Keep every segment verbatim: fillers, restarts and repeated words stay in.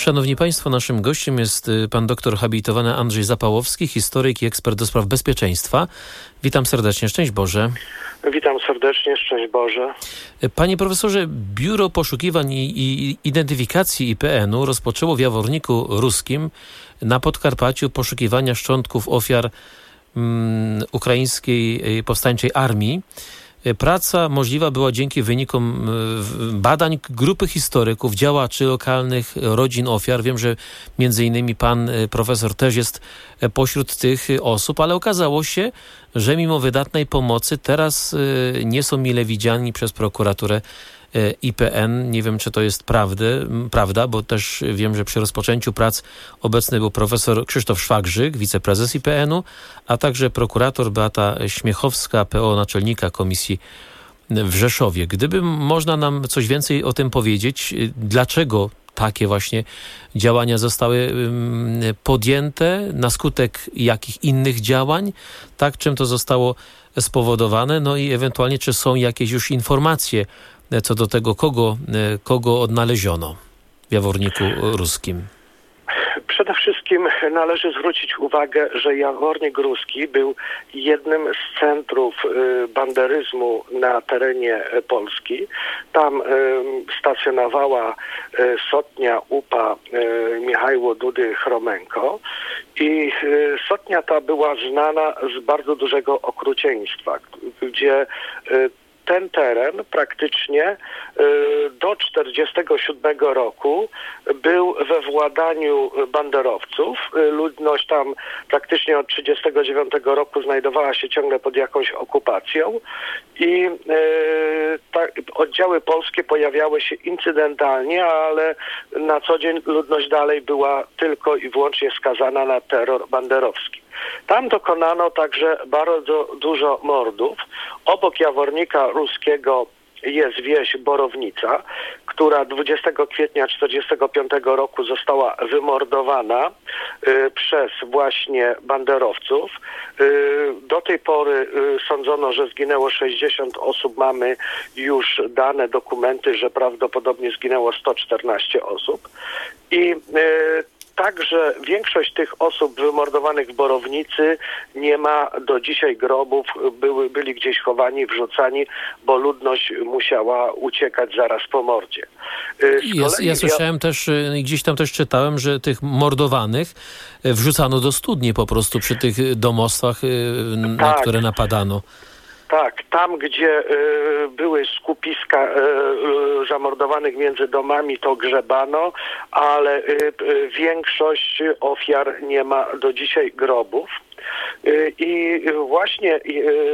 Szanowni Państwo, naszym gościem jest pan doktor habilitowany Andrzej Zapałowski, historyk i ekspert do spraw bezpieczeństwa. Witam serdecznie, szczęść Boże. Witam serdecznie, szczęść Boże. Panie profesorze, Biuro Poszukiwań i Identyfikacji I P N-u rozpoczęło w Jaworniku Ruskim na Podkarpaciu poszukiwania szczątków ofiar um, ukraińskiej powstańczej armii. Praca możliwa była dzięki wynikom badań grupy historyków, działaczy lokalnych, rodzin ofiar. Wiem, że między innymi pan profesor też jest pośród tych osób, ale okazało się, że mimo wydatnej pomocy teraz nie są mile widziani przez prokuraturę I P N. Nie wiem, czy to jest prawdy, prawda, bo też wiem, że przy rozpoczęciu prac obecny był profesor Krzysztof Szwagrzyk, wiceprezes I P N-u, a także prokurator Beata Śmiechowska, P O naczelnika komisji w Rzeszowie. Gdyby można nam coś więcej o tym powiedzieć, dlaczego takie właśnie działania zostały podjęte, na skutek jakich innych działań, tak, czym to zostało spowodowane, no i ewentualnie, czy są jakieś już informacje co do tego, kogo, kogo odnaleziono w Jaworniku Ruskim? Przede wszystkim należy zwrócić uwagę, że Jawornik Ruski był jednym z centrów banderyzmu na terenie Polski. Tam stacjonowała sotnia U P A Michajło Dudy Chromenko i sotnia ta była znana z bardzo dużego okrucieństwa, gdzie ten teren praktycznie do czterdziestego siódmego roku był we władaniu banderowców. Ludność tam praktycznie od trzydziestego dziewiątego roku znajdowała się ciągle pod jakąś okupacją i ta, oddziały polskie pojawiały się incydentalnie, ale na co dzień ludność dalej była tylko i wyłącznie skazana na terror banderowski. Tam dokonano także bardzo dużo mordów. Obok Jawornika Ruskiego jest wieś Borownica, która dwudziestego kwietnia tysiąc dziewięćset czterdziestego piątego roku została wymordowana y, przez właśnie banderowców. Y, do tej pory y, sądzono, że zginęło sześćdziesiąt osób. Mamy już dane dokumenty, że prawdopodobnie zginęło sto czternaście osób. I y, Także większość tych osób wymordowanych w Borownicy nie ma do dzisiaj grobów, były, byli gdzieś chowani, wrzucani, bo ludność musiała uciekać zaraz po mordzie. Ja, ja słyszałem też, gdzieś tam też czytałem, że tych mordowanych wrzucano do studni po prostu przy tych domostwach, na tak. które napadano. Tak, tam gdzie y, były skupiska y, y, zamordowanych między domami, to grzebano, ale y, y, większość ofiar nie ma do dzisiaj grobów. Y, I właśnie y,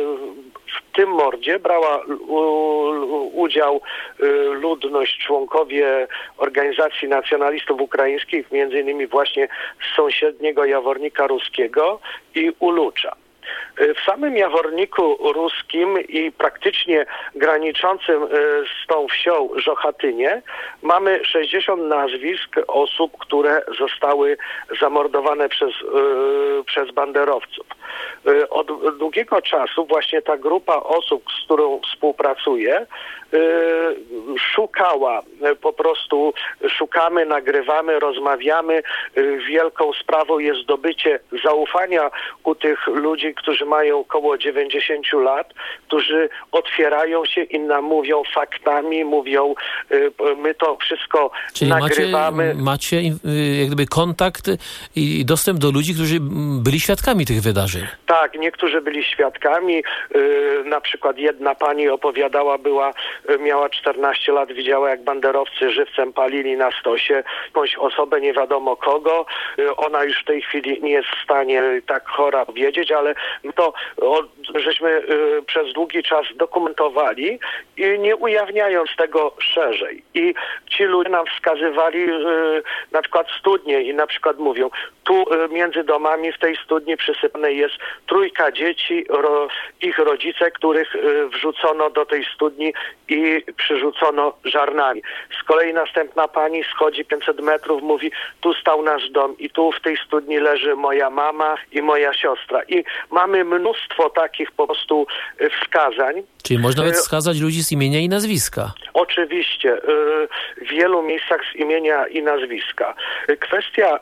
w tym mordzie brała u, udział y, ludność, członkowie organizacji nacjonalistów ukraińskich, między innymi właśnie z sąsiedniego Jawornika Ruskiego i Ulucza. W samym Jaworniku Ruskim i praktycznie graniczącym z tą wsią Żochatynie mamy sześćdziesiąt nazwisk osób, które zostały zamordowane przez, yy, przez banderowców. Yy, od długiego czasu właśnie ta grupa osób, z którą współpracuję, yy, szukała, yy, po prostu szukamy, nagrywamy, rozmawiamy. Yy, wielką sprawą jest zdobycie zaufania u tych ludzi, którzy mają około dziewięćdziesiąt lat, którzy otwierają się i nam mówią faktami, mówią, y, my to wszystko Czyli nagrywamy. Macie, macie y, jak gdyby kontakt i dostęp do ludzi, którzy byli świadkami tych wydarzeń. Tak, niektórzy byli świadkami. Y, na przykład jedna pani opowiadała, była, miała czternaście lat, widziała jak banderowcy żywcem palili na stosie jakąś osobę, nie wiadomo kogo. Y, ona już w tej chwili nie jest w stanie tak chora wiedzieć, ale to o, żeśmy y, przez długi czas dokumentowali i nie ujawniając tego szerzej. I ci ludzie nam wskazywali y, na przykład studnie i na przykład mówią, tu y, między domami w tej studni przysypane jest jest trójka dzieci, ro, ich rodzice, których y, wrzucono do tej studni i przyrzucono żarnami. Z kolei następna pani schodzi pięćset metrów, mówi, tu stał nasz dom i tu w tej studni leży moja mama i moja siostra. I mamy mnóstwo takich po prostu y, wskazań. Czyli można nawet wskazać ludzi z imienia i nazwiska. Oczywiście. W wielu miejscach z imienia i nazwiska. Kwestia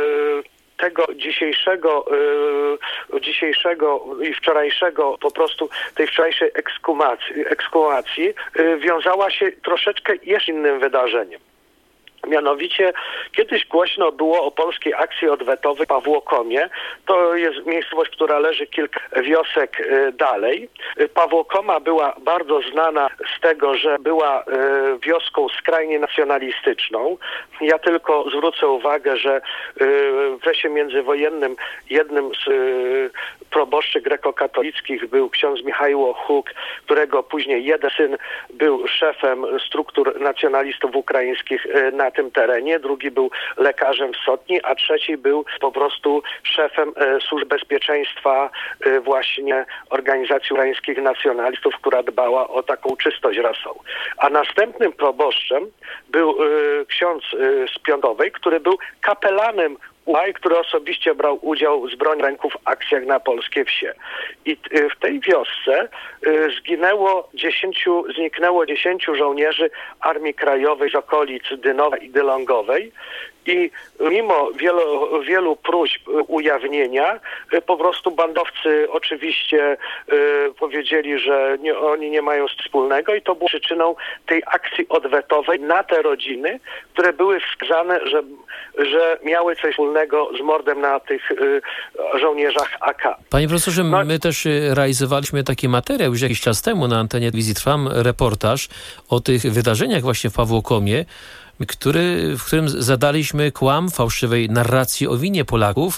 tego dzisiejszego, dzisiejszego i wczorajszego, po prostu tej wczorajszej ekskumacji, ekskumacji wiązała się troszeczkę jeszcze innym wydarzeniem. Mianowicie kiedyś głośno było o polskiej akcji odwetowej w Pawłokomie. To jest miejscowość, która leży kilka wiosek y, dalej. Pawłokoma była bardzo znana z tego, że była y, wioską skrajnie nacjonalistyczną. Ja tylko zwrócę uwagę, że y, w okresie międzywojennym jednym z y, proboszczy grekokatolickich był ksiądz Michał Huk, którego później jeden syn był szefem struktur nacjonalistów ukraińskich y, na tym terenie, drugi był lekarzem w Sotni, a trzeci był po prostu szefem e, służb bezpieczeństwa e, właśnie organizacji ukraińskich nacjonalistów, która dbała o taką czystość rasową. A następnym proboszczem był e, ksiądz e, z Piątowej, który był kapelanem U A I, który osobiście brał udział z bronią w ręku w akcjach na polskie wsie. I w tej wiosce zginęło dziesięciu, zniknęło dziesięciu żołnierzy Armii Krajowej z okolic Dynowa i Dylongowej. I mimo wielu, wielu próśb ujawnienia, po prostu bandowcy oczywiście y, powiedzieli, że nie, oni nie mają nic wspólnego i to było przyczyną tej akcji odwetowej na te rodziny, które były wskazane, że, że miały coś wspólnego z mordem na tych y, żołnierzach A K. Panie profesorze, no, my też realizowaliśmy taki materiał już jakiś czas temu na antenie telewizji Trwam, reportaż o tych wydarzeniach właśnie w Pawłokomie, Który, w którym zadaliśmy kłam fałszywej narracji o winie Polaków,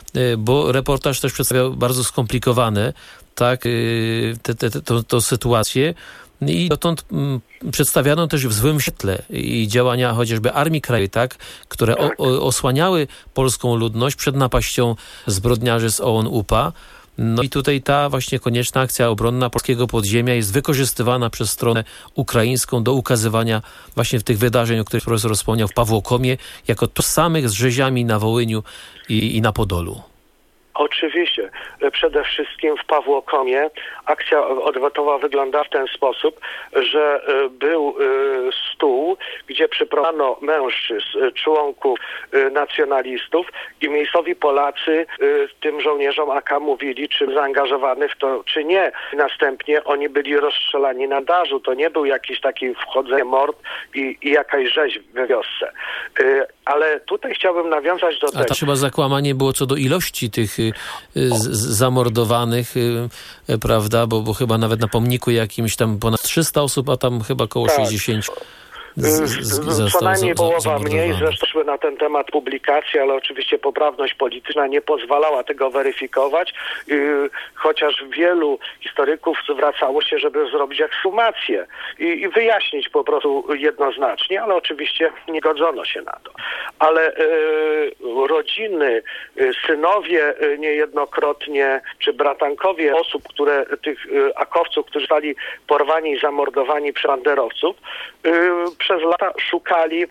bo reportaż też przedstawiał bardzo skomplikowane tak, te, te, te, to, to sytuację i dotąd m, przedstawiano też w złym świetle i działania chociażby Armii Krajowej, tak, które o, o, osłaniały polską ludność przed napaścią zbrodniarzy z O N U P A. No i tutaj ta właśnie konieczna akcja obronna polskiego podziemia jest wykorzystywana przez stronę ukraińską do ukazywania właśnie tych wydarzeń, o których profesor wspomniał w Pawłokomie, jako tożsamych z rzeziami na Wołyniu i, i na Podolu. Oczywiście. Przede wszystkim w Pawłokomie akcja odwetowa wygląda w ten sposób, że był stół, gdzie przyprowadzano mężczyzn, członków nacjonalistów i miejscowi Polacy tym żołnierzom A K mówili, czy zaangażowany w to, czy nie. Następnie oni byli rozstrzelani na dażu. To nie był jakiś taki wchodzenie mord i, i jakaś rzeź w wiosce. Ale tutaj chciałbym nawiązać do A tego. A to chyba zakłamanie było co do ilości tych z, z zamordowanych, prawda, bo, bo chyba nawet na pomniku jakimś tam ponad trzysta osób, a tam chyba około tak. sześćdziesiąt. Z, z, Co najmniej połowa mniej, zresztą szły na ten temat publikacje, ale oczywiście poprawność polityczna nie pozwalała tego weryfikować, yy, chociaż wielu historyków zwracało się, żeby zrobić ekshumację i, i wyjaśnić po prostu jednoznacznie, ale oczywiście nie godzono się na to. Ale yy, rodziny, yy, synowie yy, niejednokrotnie, czy bratankowie osób, które tych yy, akowców, którzy zostali porwani i zamordowani przez banderowców, yy, przez lata szukali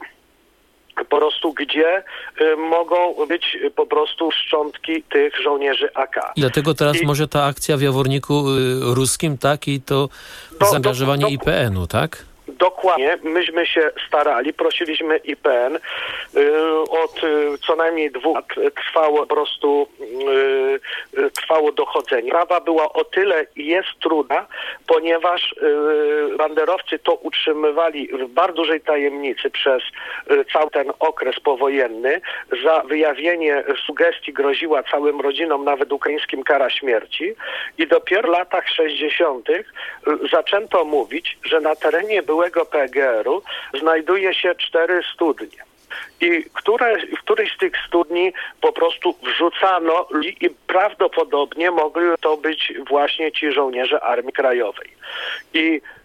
po prostu, gdzie y, mogą być y, po prostu szczątki tych żołnierzy A K. I dlatego teraz I, może ta akcja w Jaworniku y, ruskim, tak? I to do, zaangażowanie do, do, I P N-u, tak? Dokładnie. Myśmy się starali, prosiliśmy I P N. Y, od y, co najmniej dwóch lat trwało po prostu y, y, trwało dochodzenie. Sprawa była o tyle i jest trudna, ponieważ y, banderowcy to utrzymywali w bardzo dużej tajemnicy przez y, cały ten okres powojenny. Za wyjawienie sugestii groziła całym rodzinom, nawet ukraińskim, kara śmierci. I dopiero w latach sześćdziesiątych y, zaczęto mówić, że na terenie byłego P G R-u znajduje się cztery studnie. I które, w którejś z tych studni po prostu wrzucano ludzi i prawdopodobnie mogli to być właśnie ci żołnierze Armii Krajowej. I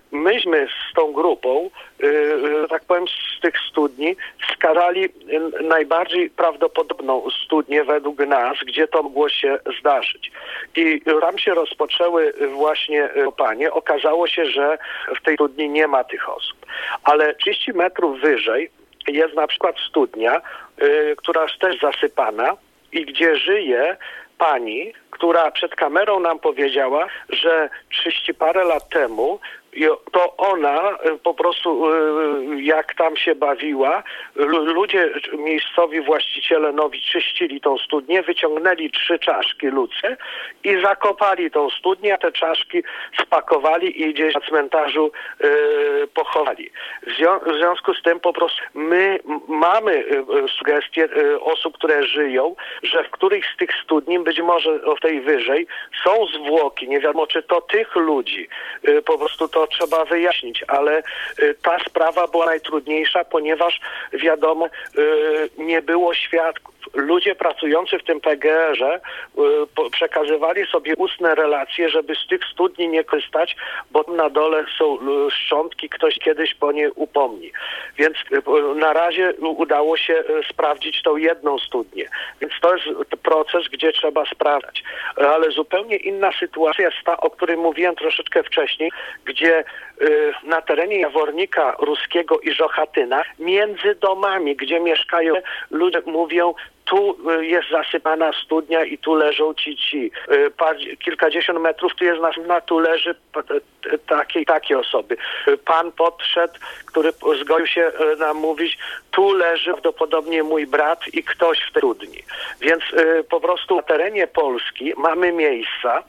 myśmy z tą grupą, że tak powiem, z tych studni wskazali najbardziej prawdopodobną studnię według nas, gdzie to mogło się zdarzyć. I tam się rozpoczęły właśnie kopanie. Okazało się, że w tej studni nie ma tych osób. Ale trzydzieści metrów wyżej jest na przykład studnia, która jest też zasypana i gdzie żyje pani, która przed kamerą nam powiedziała, że trzydzieści parę lat temu to ona po prostu jak tam się bawiła, ludzie miejscowi właściciele nowi czyścili tą studnię, wyciągnęli trzy czaszki ludzkie i zakopali tą studnię, a te czaszki spakowali i gdzieś na cmentarzu y, pochowali. W, zwią- w związku z tym po prostu my mamy sugestie y, osób, które żyją, że w których z tych studni, być może o tej wyżej, są zwłoki, nie wiadomo czy to tych ludzi, y, po prostu to trzeba wyjaśnić, ale y, ta sprawa była najtrudniejsza, ponieważ wiadomo, y, nie było świadków. Ludzie pracujący w tym P G R-ze y, po, przekazywali sobie ustne relacje, żeby z tych studni nie korzystać, bo na dole są y, szczątki, ktoś kiedyś po nie upomni. Więc y, na razie udało się y, sprawdzić tą jedną studnię. Więc to jest proces, gdzie trzeba sprawdzać. Ale zupełnie inna sytuacja jest ta, o której mówiłem troszeczkę wcześniej, gdzie y, na terenie Jawornika Ruskiego i Żochatyna, między domami, gdzie mieszkają ludzie, mówią, tu jest zasypana studnia i tu leżą ci ci. Kilkadziesiąt metrów tu jest następna, tu leży takie takie osoby. Pan podszedł, który zgodził się nam mówić, tu leży prawdopodobnie mój brat i ktoś w tej studni. Więc po prostu na terenie Polski mamy miejsca,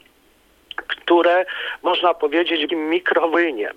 które można powiedzieć mikrowyniem.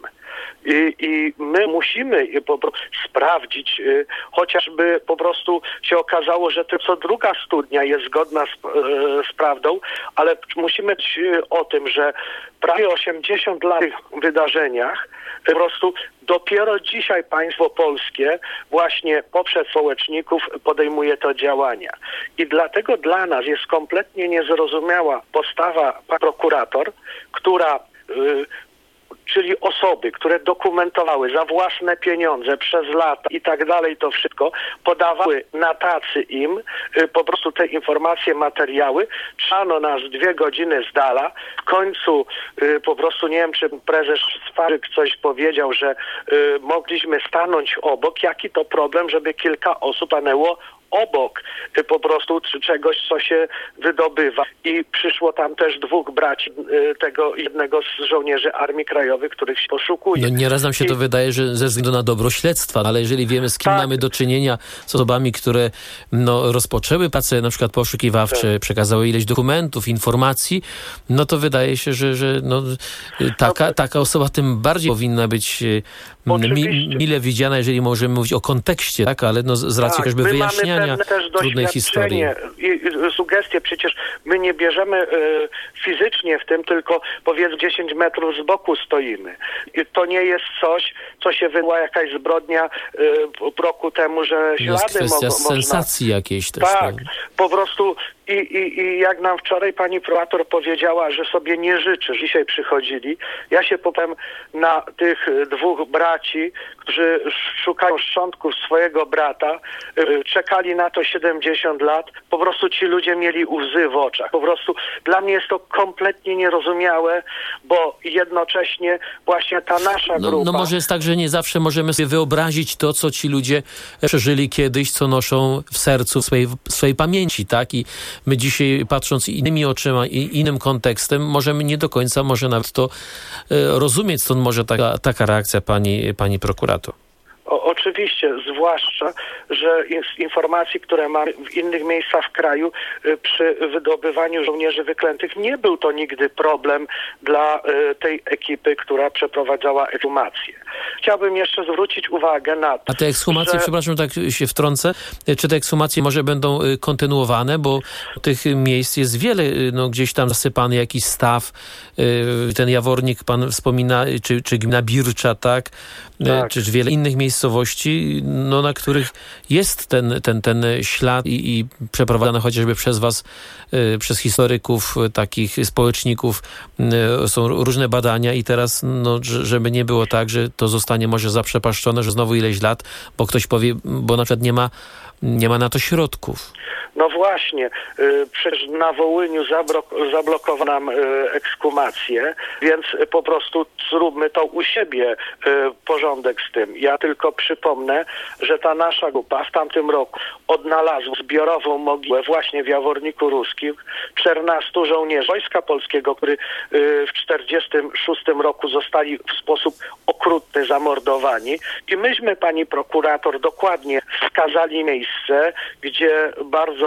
I, I my musimy po prostu sprawdzić, y, chociażby po prostu się okazało, że to co druga studnia jest zgodna z, y, z prawdą, ale musimy mówić o tym, że prawie osiemdziesiąt lat w tych wydarzeniach po prostu dopiero dzisiaj państwo polskie właśnie poprzez społeczników podejmuje to działania. I dlatego dla nas jest kompletnie niezrozumiała postawa prokurator, która y, czyli osoby, które dokumentowały za własne pieniądze przez lata i tak dalej, to wszystko, podawały na tacy im y, po prostu te informacje, materiały, trzano nas dwie godziny z dala, w końcu y, po prostu nie wiem, czy prezes Swaryk coś powiedział, że y, mogliśmy stanąć obok, jaki to problem, żeby kilka osób stanęło obok y, po prostu czy czegoś, co się wydobywa. I przyszło tam też dwóch braci, y, tego jednego z żołnierzy Armii Krajowej, których się poszukuje. No nieraz nam się I... to wydaje, że ze względu na dobro śledztwa, ale jeżeli wiemy, z kim tak. mamy do czynienia, z osobami, które no, rozpoczęły pracę na przykład poszukiwawcze, tak. przekazały ileś dokumentów, informacji, no to wydaje się, że, że no, taka, no, taka osoba tym bardziej powinna być mi, mile widziana, jeżeli możemy mówić o kontekście, tak, ale no, z racji tak, choćby wyjaśniania też trudnej historii. I, i sugestie, przecież my nie bierzemy y, fizycznie w tym, tylko powiedzmy dziesięć metrów z boku stoimy. I to nie jest coś, co się wywoła jakaś zbrodnia y, roku temu, że ślady jest kwestia mo- sensacji można... jakiejś też. Tak, tak. po prostu i, i, i jak nam wczoraj pani prokurator powiedziała, że sobie nie życzy, że dzisiaj przychodzili. Ja się potem na tych dwóch braci, którzy szukają szczątków swojego brata, y, czekali na to siedemdziesiąt lat. Po prostu ci ludzie mieli łzy w oczach. Po prostu dla mnie jest to kompletnie nierozumiałe, bo jednocześnie właśnie ta nasza no, grupa... No może jest tak, że nie zawsze możemy sobie wyobrazić to, co ci ludzie przeżyli kiedyś, co noszą w sercu, w swojej, w swojej pamięci, tak? I my dzisiaj, patrząc innymi oczyma i innym kontekstem, możemy nie do końca może nawet to e, rozumieć, stąd może taka, taka reakcja pani, pani prokurator. O, oczywiście, zwłaszcza, że z informacji, które mamy w innych miejscach w kraju, y, przy wydobywaniu żołnierzy wyklętych, nie był to nigdy problem dla y, tej ekipy, która przeprowadzała ekshumację. Chciałbym jeszcze zwrócić uwagę na to, A te ekshumacje, że... przepraszam, tak się wtrącę, czy te ekshumacje może będą kontynuowane, bo tych miejsc jest wiele, no gdzieś tam zasypany jakiś staw, ten Jawornik, pan wspomina, czy, czy gmina Bircza, tak? tak. Czy, czy wiele innych miejsc miejscowości, no, na których jest ten, ten, ten ślad i, i przeprowadzane chociażby przez was, y, przez historyków, y, takich społeczników, y, są różne badania i teraz, no, żeby nie było tak, że to zostanie może zaprzepaszczone, że znowu ileś lat, bo ktoś powie, bo na przykład nie ma, nie ma na to środków. No właśnie, przecież na Wołyniu zablok- zablokowano nam ekshumację, więc po prostu zróbmy to u siebie, porządek z tym. Ja tylko przypomnę, że ta nasza grupa w tamtym roku odnalazła zbiorową mogiłę właśnie w Jaworniku Ruskim czternastu żołnierzy Wojska Polskiego, którzy w czterdziestym szóstym roku zostali w sposób okrutny zamordowani. I myśmy, pani prokurator, dokładnie wskazali miejsce, gdzie bardzo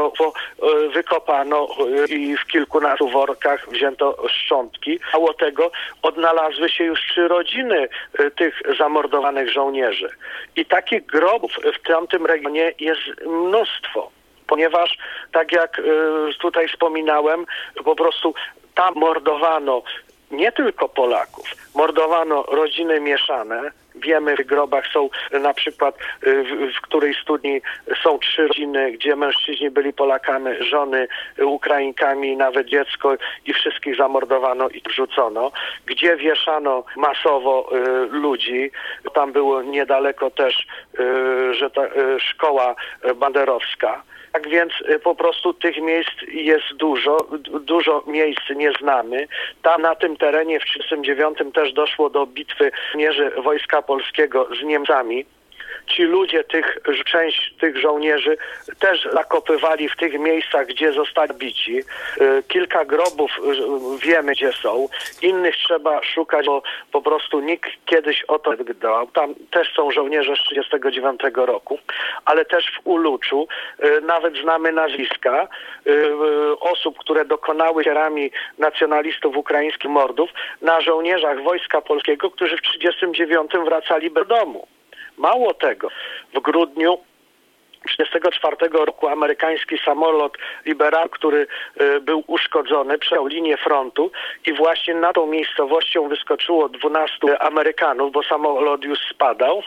wykopano i w kilkunastu workach wzięto szczątki. Mało tego, odnalazły się już trzy rodziny tych zamordowanych żołnierzy. I takich grobów w tamtym regionie jest mnóstwo, ponieważ, tak jak tutaj wspominałem, po prostu tam mordowano nie tylko Polaków, mordowano rodziny mieszane. Wiemy, w tych grobach są na przykład w, w której studni są trzy rodziny, gdzie mężczyźni byli Polakami, żony Ukrainkami, nawet dziecko i wszystkich zamordowano i wrzucono. Gdzie wieszano masowo y, ludzi. Tam było niedaleko też y, że ta, y, szkoła banderowska. Tak więc po prostu tych miejsc jest dużo, dużo miejsc nie znamy. Tam na tym terenie w tysiąc dziewięćset trzydziestym dziewiątym też doszło do bitwy żołnierzy Wojska Polskiego z Niemcami. Ci ludzie, tych, część tych żołnierzy też zakopywali w tych miejscach, gdzie zostali bici. Kilka grobów wiemy, gdzie są. Innych trzeba szukać, bo po prostu nikt kiedyś o to nie dbał. Tam też są żołnierze z tysiąc dziewięćset trzydziestego dziewiątego roku, ale też w Uluczu nawet znamy nazwiska osób, które dokonały ofiarami nacjonalistów ukraińskich mordów na żołnierzach Wojska Polskiego, którzy w tysiąc dziewięćset trzydziestym dziewiątym wracali do domu. Mało tego, w grudniu tysiąc dziewięćset trzydziestego czwartego roku amerykański samolot Liberal, który y, był uszkodzony, przejął linię frontu i właśnie nad tą miejscowością wyskoczyło dwunastu Amerykanów, bo samolot już spadał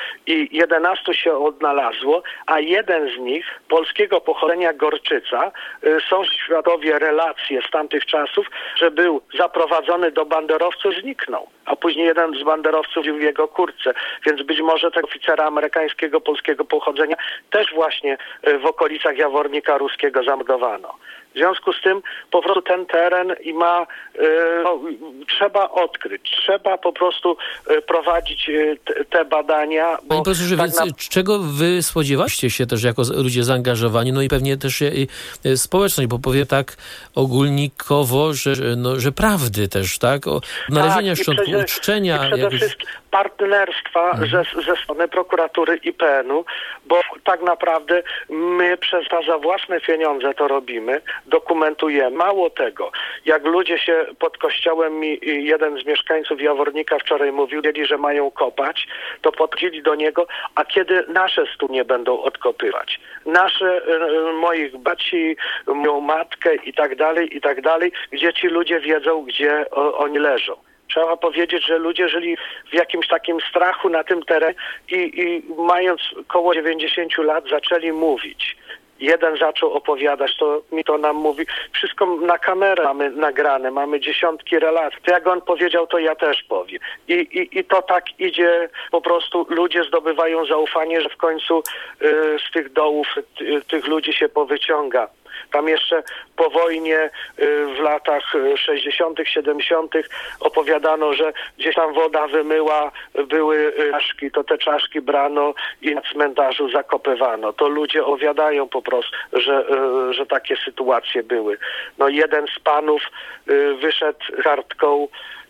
i jedenastu się odnalazło, a jeden z nich, polskiego pochodzenia Gorczyca, y, są świadowie relacje z tamtych czasów, że był zaprowadzony do banderowców, zniknął, a później jeden z banderowców w jego kurtce, więc być może tego oficera amerykańskiego, polskiego pochodzenia też właśnie w okolicach Jawornika Ruskiego zamordowano. W związku z tym po prostu ten teren i ma, no, trzeba odkryć, trzeba po prostu prowadzić te, te badania. Bo Panie profesorze, tak więc na... czego wy spodziewaliście się też jako ludzie zaangażowani, no i pewnie też i, i społeczność, bo powiem tak ogólnikowo, że, no, że prawdy też, tak? O, nalezienia tak, szczątków, przede, uczczenia. I przede jakieś... wszystkim partnerstwa mhm. ze, ze strony prokuratury I P N u, bo tak naprawdę my przez za własne pieniądze to robimy, dokumentujemy. Mało tego, jak ludzie się pod kościołem, mi jeden z mieszkańców Jawornika wczoraj mówił, że mają kopać, to podchodzili do niego, a kiedy nasze studnie będą odkopywać? Nasze, moich baci, moją matkę i tak dalej, i tak dalej, gdzie ci ludzie wiedzą, gdzie o, oni leżą. Trzeba powiedzieć, że ludzie żyli w jakimś takim strachu na tym terenie i, i mając koło dziewięćdziesięciu lat zaczęli mówić. Jeden zaczął opowiadać, to mi to nam mówi, wszystko na kamerę mamy nagrane, mamy dziesiątki relacji. To jak on powiedział, to ja też powiem. I, i, i to tak idzie, po prostu ludzie zdobywają zaufanie, że w końcu y, z tych dołów y, tych ludzi się powyciąga. Tam jeszcze po wojnie w latach sześćdziesiątych, siedemdziesiątych opowiadano, że gdzieś tam woda wymyła, były czaszki, to te czaszki brano i na cmentarzu zakopywano. To ludzie opowiadają po prostu, że, że takie sytuacje były. No jeden z panów wyszedł kartką,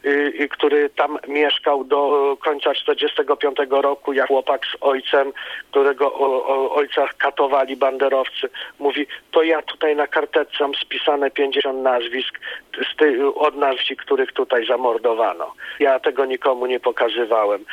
który tam mieszkał do końca czterdziestego piątego roku, jak chłopak z ojcem, którego o, o, ojca katowali banderowcy. Mówi, to ja tutaj na karteczce mam spisane pięćdziesiąt nazwisk z ty, od nazwisk, których tutaj zamordowano. Ja tego nikomu nie pokazywałem.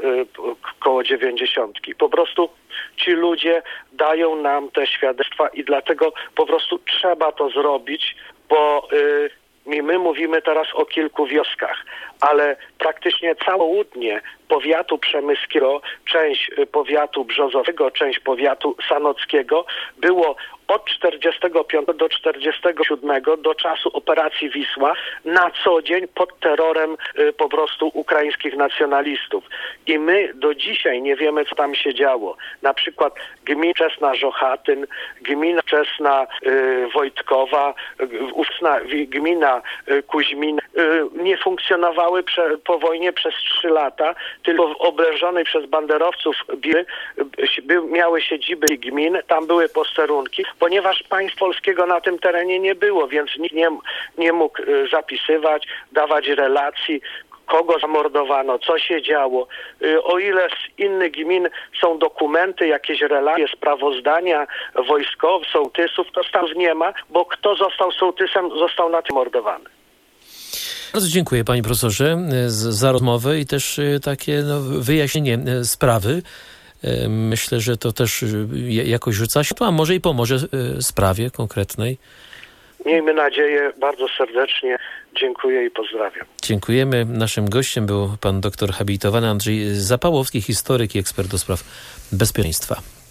Koło dziewięćdziesiątki. Po prostu ci ludzie dają nam te świadectwa i dlatego po prostu trzeba to zrobić, bo My, my mówimy teraz o kilku wioskach, ale praktycznie całe południe powiatu przemyskiego, część powiatu brzozowego, część powiatu sanockiego było od czterdziestego piątego do czterdziestego siódmego, do czasu operacji Wisła, na co dzień pod terrorem y, po prostu ukraińskich nacjonalistów. I my do dzisiaj nie wiemy, co tam się działo. Na przykład gmina Wczesna Żochatyn, gmina Wczesna y, Wojtkowa, y, ówczesna gmina y, Kuźmin y, nie funkcjonowały prze, po wojnie przez trzy lata, tylko w oblężonej przez banderowców Biły y, miały siedziby gmin, tam były posterunki, ponieważ państw polskiego na tym terenie nie było, więc nikt nie, nie mógł zapisywać, dawać relacji, kogo zamordowano, co się działo. O ile z innych gmin są dokumenty, jakieś relacje, sprawozdania wojskowych, sołtysów, to tam nie ma, bo kto został sołtysem, został na tym mordowany. Bardzo dziękuję, panie profesorze, za rozmowę i też takie no, wyjaśnienie sprawy. Myślę, że to też jakoś rzuca światło, a może i pomoże sprawie konkretnej. Miejmy nadzieję, bardzo serdecznie dziękuję i pozdrawiam. Dziękujemy. Naszym gościem był pan doktor habilitowany Andrzej Zapałowski, historyk i ekspert do spraw bezpieczeństwa.